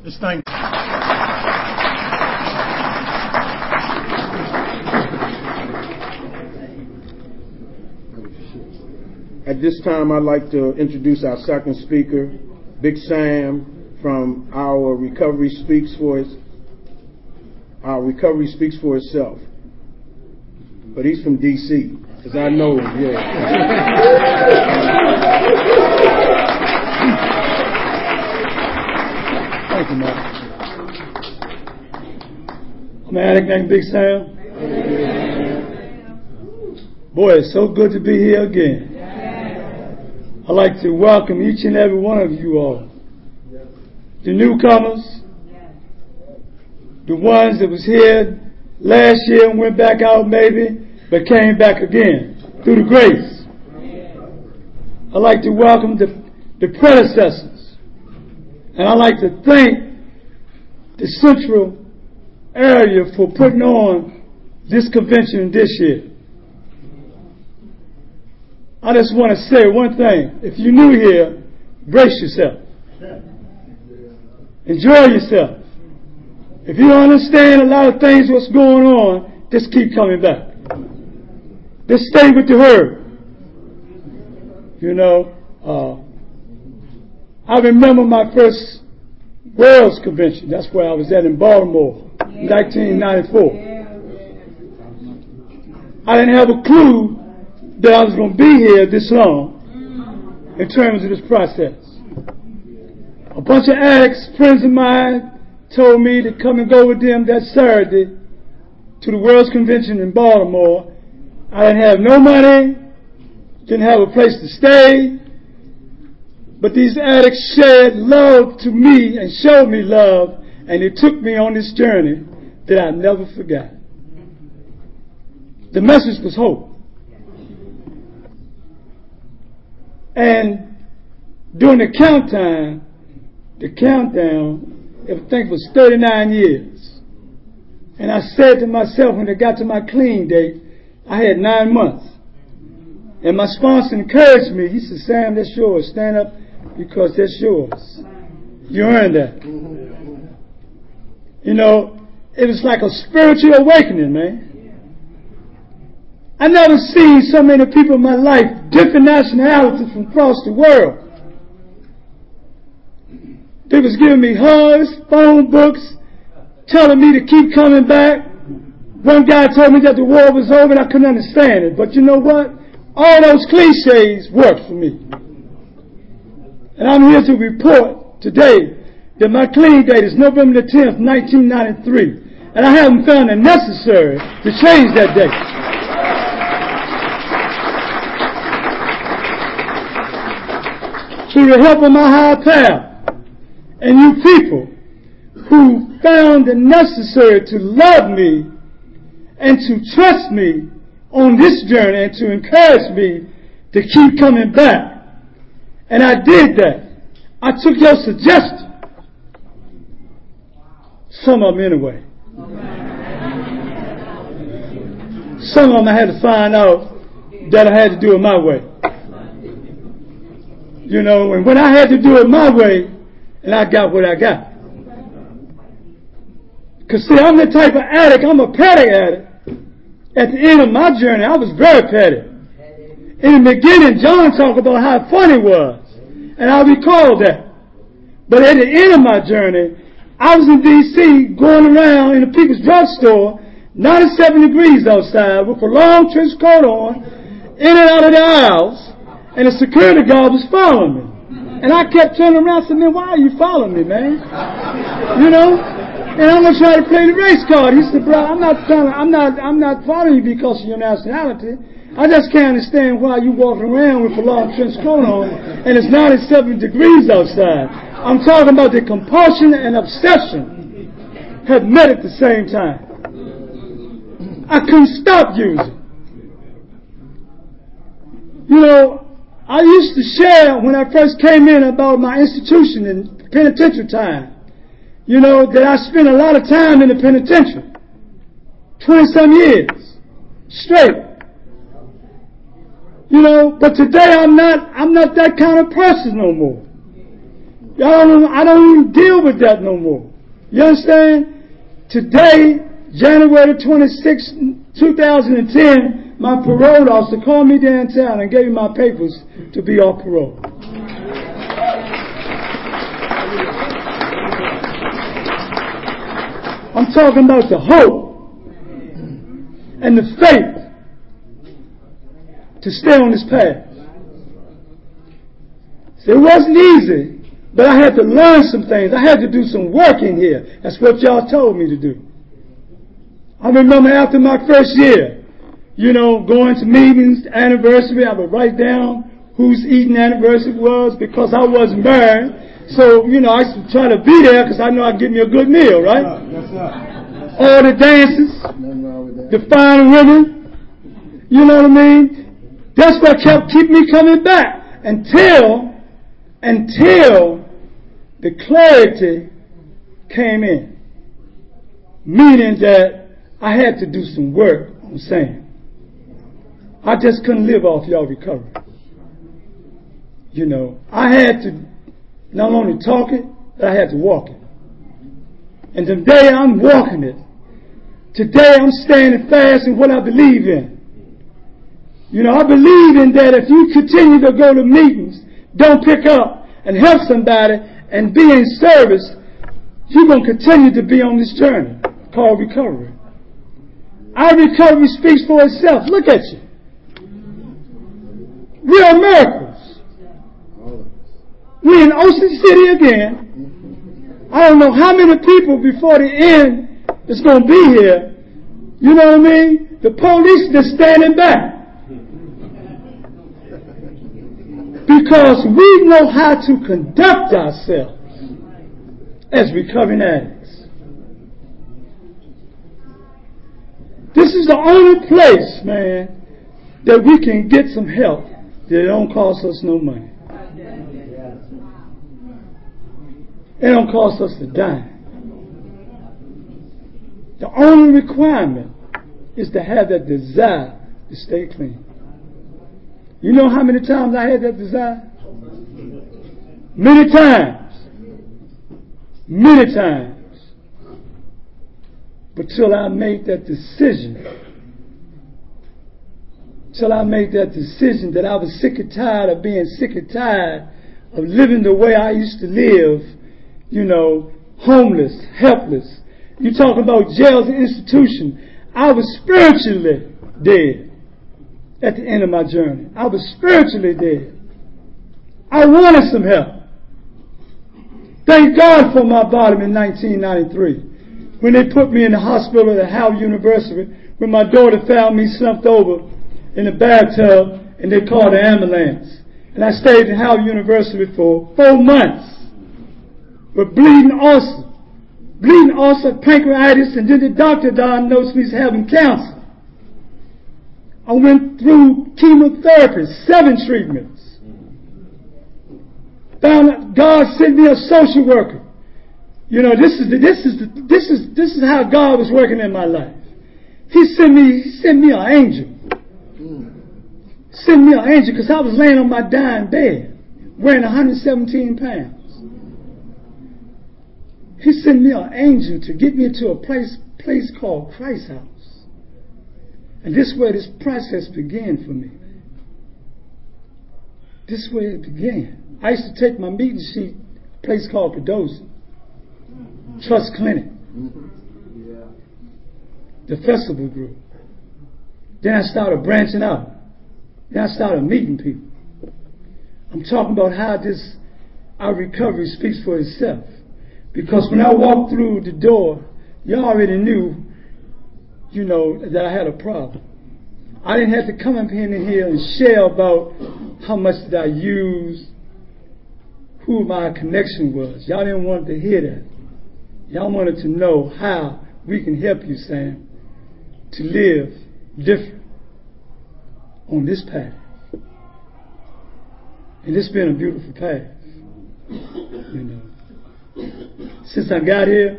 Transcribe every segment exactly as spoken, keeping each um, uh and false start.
This thing. At this time, I'd like to introduce our second speaker, Big Sam, from our Recovery Speaks for His, our Recovery Speaks for Itself. But he's from D C, because I know him, yeah. Thank you, man. I'm an addict named Big Sam. Boy, it's so good to be here again. I'd like to welcome each and every one of you all. The newcomers, the ones that was here last year and went back out maybe, but came back again through the grace. I'd like to welcome the, the predecessors. And I'd like to thank the Central area for putting on this convention this year. I just want to say one thing. If you're new here, brace yourself. Enjoy yourself. If you don't understand a lot of things what's going on, just keep coming back. Just stay with the herd. You know, uh, I remember my first World's Convention. That's where I was at in Baltimore, in nineteen ninety-four. I didn't have a clue that I was going to be here this long in terms of this process. A bunch of addicts, friends of mine, told me to come and go with them that Saturday to the World's Convention in Baltimore. I didn't have no money, didn't have a place to stay, but these addicts shared love to me and showed me love, and it took me on this journey that I never forgot. The message was hope. And during the count time, the countdown, I think it was thirty-nine years. And I said to myself when it got to my clean date, I had nine months. And my sponsor encouraged me. He said, Sam, that's yours. Stand up because that's yours. You earned that. You know, it was like a spiritual awakening, man. I never seen so many people in my life, different nationalities from across the world. They was giving me hugs, phone books, telling me to keep coming back. One guy told me that the war was over and I couldn't understand it. But you know what? All those cliches worked for me. And I'm here to report today that my clean date is November the tenth, nineteen ninety-three. And I haven't found it necessary to change that date. Through the help of my higher power and you people who found it necessary to love me and to trust me on this journey and to encourage me to keep coming back. And I did that. I took your suggestion. Some of them anyway. Some of them I had to find out that I had to do it my way. You know, and when I had to do it my way, and I got what I got. Because, see, I'm the type of addict, I'm a petty addict. At the end of my journey, I was very petty. In the beginning, John talked about how funny it was. And I recall that. But at the end of my journey, I was in D C going around in a people's drugstore, ninety-seven degrees outside, with a long trench coat on, in and out of the aisles. And the security guard was following me. And I kept turning around and said, man, why are you following me, man? You know? And I'm going to try to play the race card. He said, bro, I'm not trying to, I'm not, I'm not following you because of your nationality. I just can't understand why you walking around with a long trench coat on and it's ninety-seven degrees outside. I'm talking about the compulsion and obsession have met at the same time. I couldn't stop using. You know, I used to share when I first came in about my institution in penitentiary time. You know, that I spent a lot of time in the penitentiary. twenty-some years. Straight. You know, but today I'm not, I'm not that kind of person no more. Y'all don't, I don't even deal with that no more. You understand? Today, January twenty-sixth, two thousand ten, my parole officer called me downtown and gave me my papers to be off parole. I'm talking about the hope and the faith to stay on this path. So it wasn't easy, but I had to learn some things. I had to do some work in here. That's what y'all told me to do. I remember after my first year, you know, going to meetings, anniversary, I would write down whose Eaton anniversary was because I wasn't married. So, you know, I used to try to be there because I know I'd get me a good meal, right? That's up. All the dances, the fine women, you know what I mean? That's what kept keeping me coming back until, until the clarity came in. Meaning that I had to do some work on Sam. I just couldn't live off y'all recovery. You know, I had to not only talk it, but I had to walk it. And today I'm walking it. Today I'm standing fast in what I believe in. You know, I believe in that if you continue to go to meetings, don't pick up and help somebody and be in service, you're going to continue to be on this journey called recovery. Our recovery speaks for itself. Look at you. We are miracles. We're in Ocean City again. I don't know how many people before the end is going to be here. You know what I mean? The police are standing back. Because we know how to conduct ourselves as recovering addicts. This is the only place, man, that we can get some help that don't cost us no money. It don't cost us a dime. The only requirement is to have that desire to stay clean. You know how many times I had that desire? Many times. Many times. But till I made that decision, till I made that decision that I was sick and tired of being sick and tired of living the way I used to live, you know, homeless, helpless. You talk about jails and institutions. I was spiritually dead at the end of my journey. I was spiritually dead. I wanted some help. Thank God for my bottom in nineteen ninety-three. When they put me in the hospital at Howard University, when my daughter found me slumped over in the bathtub and they called the ambulance. And I stayed at Howard University for four months with bleeding ulcer. Bleeding ulcer, pancreatitis, and then the doctor diagnosed me as having cancer. I went through chemotherapy, seven treatments. Found out God sent me a social worker. You know, this is the, this is the, this is this is how God was working in my life. He sent me he sent me an angel. Sent me an angel because I was laying on my dying bed, weighing one hundred seventeen pounds. He sent me an angel to get me into a place place called Christ House. And this is where this process began for me. This is where it began. I used to take my meeting sheet, a place called Pedosi, Trust Clinic, the festival group. Then I started branching out. Then I started meeting people. I'm talking about how this, our recovery speaks for itself. Because when I walked through the door, you already knew, you know, that I had a problem. I didn't have to come up in here and share about how much did I use, who my connection was. Y'all didn't want to hear that. Y'all wanted to know how we can help you, Sam, to live different on this path. And it's been a beautiful path, you know. Since I got here,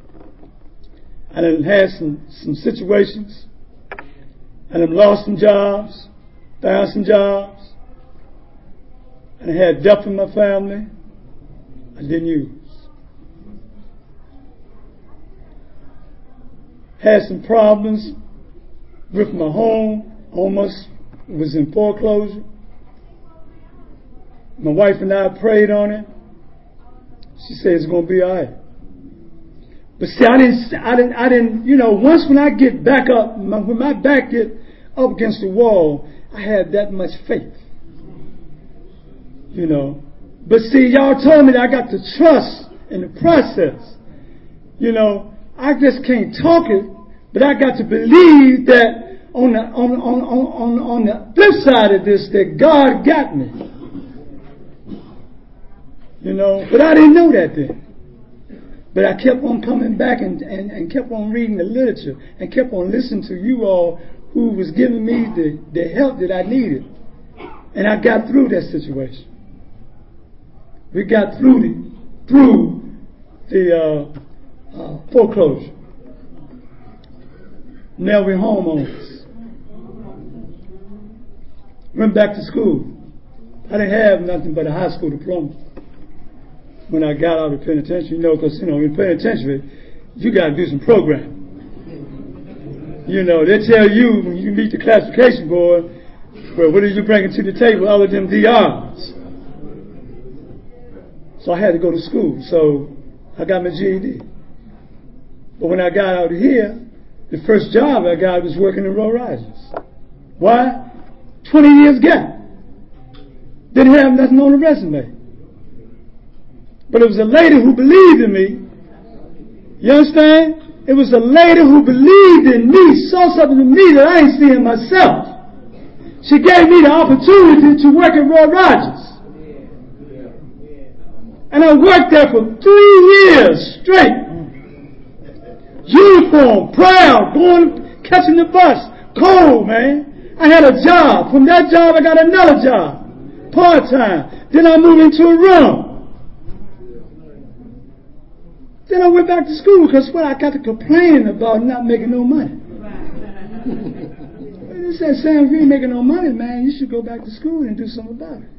I done had some, some situations. I done lost some jobs, found some jobs. I had death in my family. I I didn't use. Had some problems with my home, almost was in foreclosure. My wife and I prayed on it. She said it's going to be all right. But see, I didn't, I didn't, I didn't, you know, once when I get back up, my, when my back get up against the wall, I had that much faith. You know. But see, y'all told me that I got to trust in the process. You know, I just can't talk it, but I got to believe that on the, on, on, on, on the flip side of this, that God got me. You know, but I didn't know that then. But I kept on coming back and, and, and kept on reading the literature and kept on listening to you all who was giving me the, the help that I needed. And I got through that situation. We got through the, through the uh, uh, foreclosure. Now we're homeowners. Went back to school. I didn't have nothing but a high school diploma when I got out of the penitentiary, you know, because, you know, in penitentiary, you got to do some programming. You know, they tell you when you meet the classification board, well, what are you bringing to the table other than D Rs? So I had to go to school. So I got my G E D. But when I got out of here, the first job I got was working in Roll Risers. Why? twenty years gap. Didn't have nothing on the resume. But it was a lady who believed in me. You understand? It was a lady who believed in me, saw something in me that I ain't seeing myself. She gave me the opportunity to work at Roy Rogers. And I worked there for three years straight. Uniform, proud, going, catching the bus. Cold, man. I had a job. From that job, I got another job. Part-time. Then I moved into a room. Then I went back to school because what I got to complain about not making no money. They said, Sam, if you ain't making no money, man, you should go back to school and do something about it.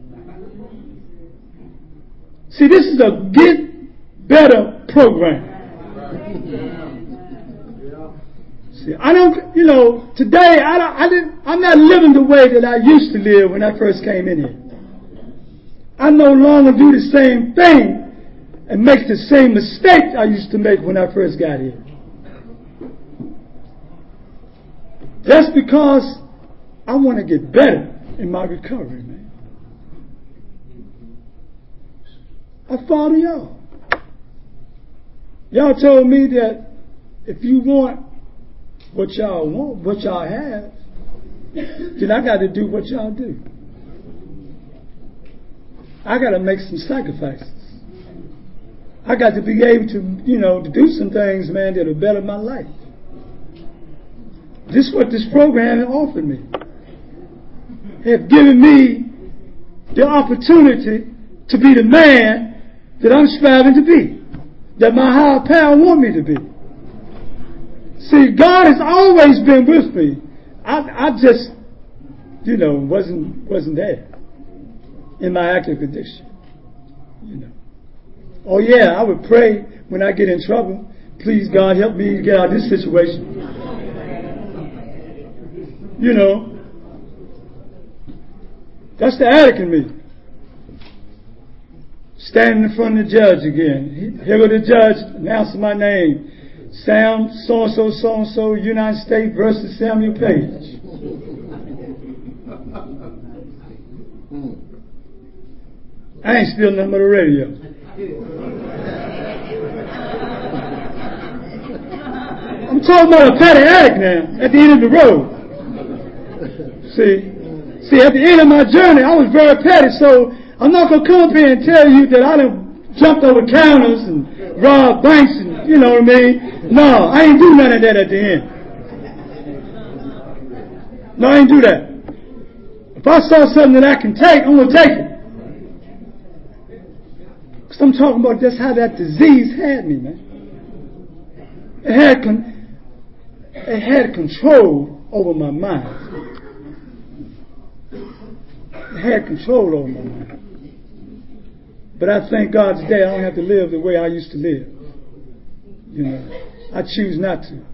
See, this is a get better program. See, I don't, you know, today I, don't, I didn't, I'm not living the way that I used to live when I first came in here. I no longer do the same thing and make the same mistakes I used to make when I first got here. That's because I want to get better in my recovery, man. I follow y'all. Y'all told me that if you want what y'all want, what y'all have, then I got to do what y'all do. I got to make some sacrifices. I got to be able to, you know, to do some things, man, that'll better my life. This is what this program has offered me. Have given me the opportunity to be the man that I'm striving to be, that my higher power want me to be. See, God has always been with me. I, I just, you know, wasn't wasn't there in my active addiction. You know. Oh yeah, I would pray when I get in trouble. Please, God, help me to get out of this situation. You know, that's the addict in me. Standing in front of the judge again. Here go the judge announcing my name. Sam so-and-so, so-and-so, United States versus Samuel Page. I ain't stealing nothing but the radio. I'm talking about a petty addict now, at the end of the road. See, see, at the end of my journey, I was very petty, so I'm not going to come up here and tell you that I done jumped over counters and robbed banks and, you know what I mean? No, I ain't do none of that at the end. No, I ain't do that. If I saw something that I can take, I'm going to take it. Because I'm talking about that's how that disease had me, man. It had, con- it had control over my mind. It had control over my mind. But I thank God today I don't have to live the way I used to live. You know, I choose not to.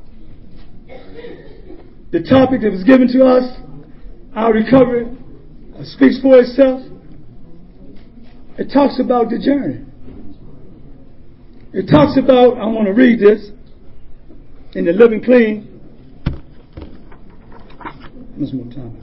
The topic that was given to us, our recovery, uh, speaks for itself. It talks about the journey. It talks about, I want to read this in the Living Clean. Much more time.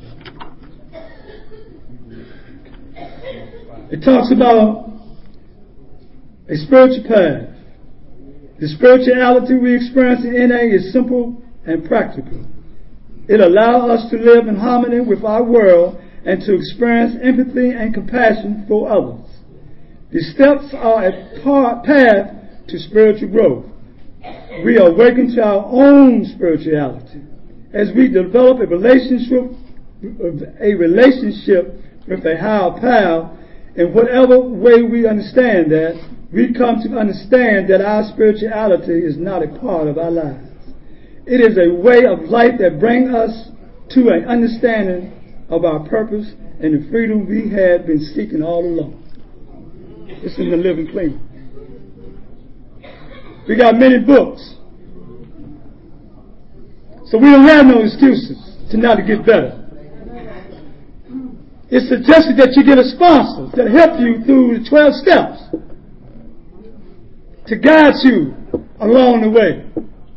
It talks about a spiritual path. The spirituality we experience in N A is simple and practical. It allows us to live in harmony with our world and to experience empathy and compassion for others. The steps are a path to spiritual growth. We awaken to our own spirituality as we develop a relationship, a relationship with a higher power. In whatever way we understand that, we come to understand that our spirituality is not a part of our lives. It is a way of life that brings us to an understanding of our purpose and the freedom we had been seeking all along. It's in the Living Clean. We got many books. So we don't have no excuses to not to get better. It's suggested that you get a sponsor that help you through the twelve steps to guide you along the way.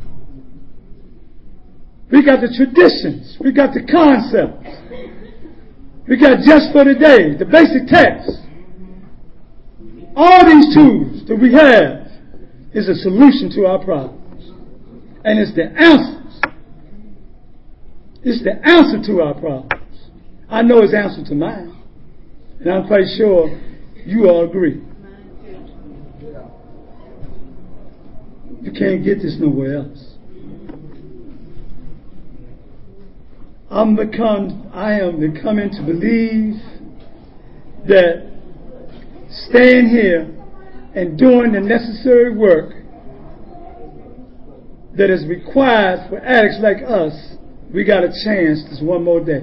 We got the traditions. We got the concepts. We got just for today, the basic text. All these tools that we have is a solution to our problems. And it's the answers. It's the answer to our problems. I know it's the answer to mine. And I'm quite sure you all agree. You can't get this nowhere else. I'm become, I am becoming to believe that staying here and doing the necessary work that is required for addicts like us, we got a chance this one more day.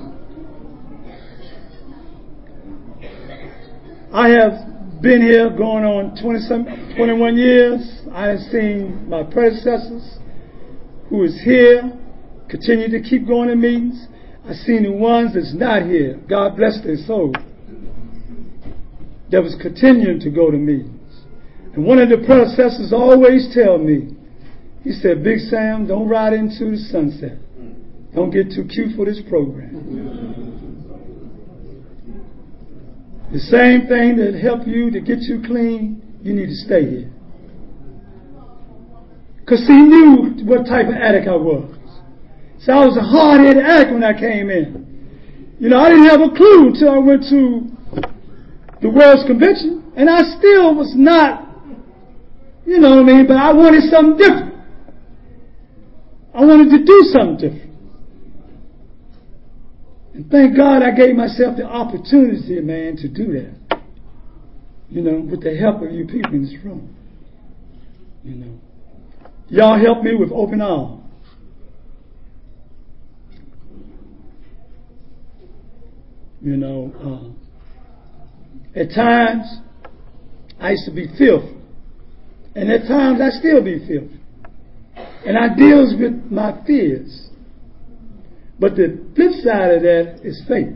I have been here going on twenty, twenty-one years. I have seen my predecessors who is here continue to keep going to meetings. I've seen the ones that's not here. God bless their soul. That was continuing to go to meetings. And one of the predecessors always tell me, he said, Big Sam, don't ride into the sunset. Don't get too cute for this program. The same thing that helped you to get you clean, you need to stay here. Because he knew what type of addict I was. So I was a hard-headed addict when I came in. You know, I didn't have a clue until I went to the World's Convention. And I still was not, you know what I mean, but I wanted something different. I wanted to do something different. And thank God I gave myself the opportunity, man, to do that. You know, with the help of you people in this room. You know. Y'all helped me with open arms. You know, uh, at times I used to be filthy. And at times I still be filthy. And I deals with my fears. But the flip side of that is faith.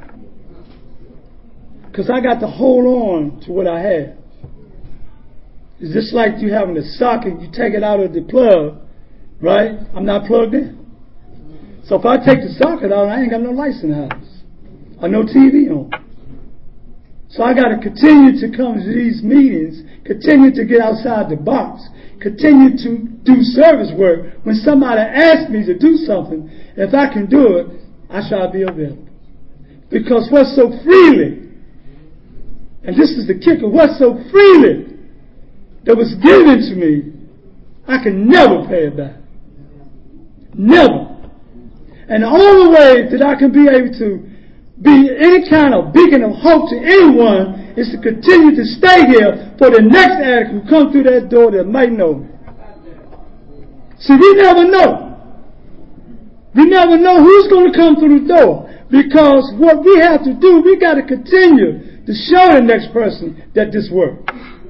Because I got to hold on to what I have. It's just like you having a socket, you take it out of the plug, right? I'm not plugged in. So if I take the socket out, I ain't got no lights in the house. Or no T V on. So I got to continue to come to these meetings, continue to get outside the box, continue to do service work. When somebody asks me to do something, if I can do it, I shall be available. Because what's so freely, and this is the kicker, what's so freely that was given to me, I can never pay it back. Never. And the only way that I can be able to be any kind of beacon of hope to anyone is to continue to stay here for the next addict who comes through that door that might know me. See, we never know. We never know who's going to come through the door. Because what we have to do, we got to continue to show the next person that this works.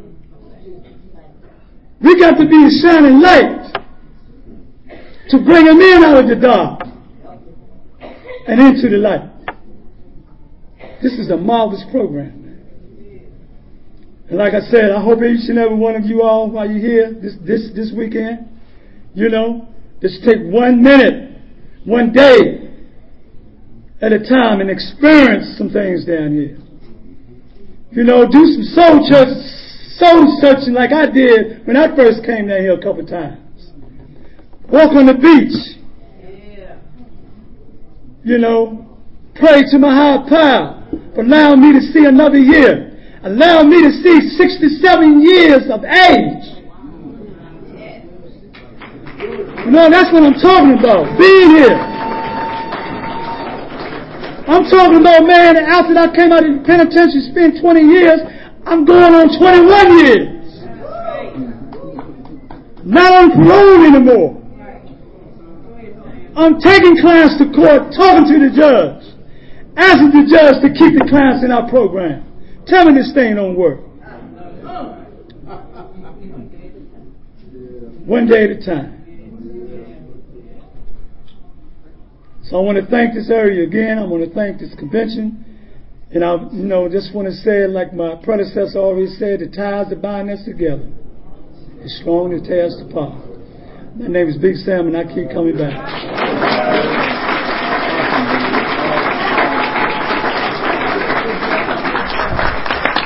We got to be a shining light to bring them in out of the dark and into the light. This is a marvelous program. And like I said, I hope each and every one of you all, while you're here this, this, this weekend, you know, just take one minute, one day at a time and experience some things down here. You know, do some soul church, soul searching like I did when I first came down here a couple of times. Walk on the beach. You know, pray to my higher power for allowing me to see another year. Allow me to see sixty-seven years of age. You know, that's what I'm talking about. Being here. I'm talking about, man, after I came out of the penitentiary, spent twenty years, I'm going on twenty-one years. Not on parole anymore. I'm taking clients to court, talking to the judge, asking the judge to keep the clients in our program. Tell me this thing don't work. One day at a time. So I want to thank this area again. I want to thank this convention. And I, you know, just want to say it like my predecessor always said, the ties that bind us together is strong to tear us apart. My name is Big Sam, and I keep coming back.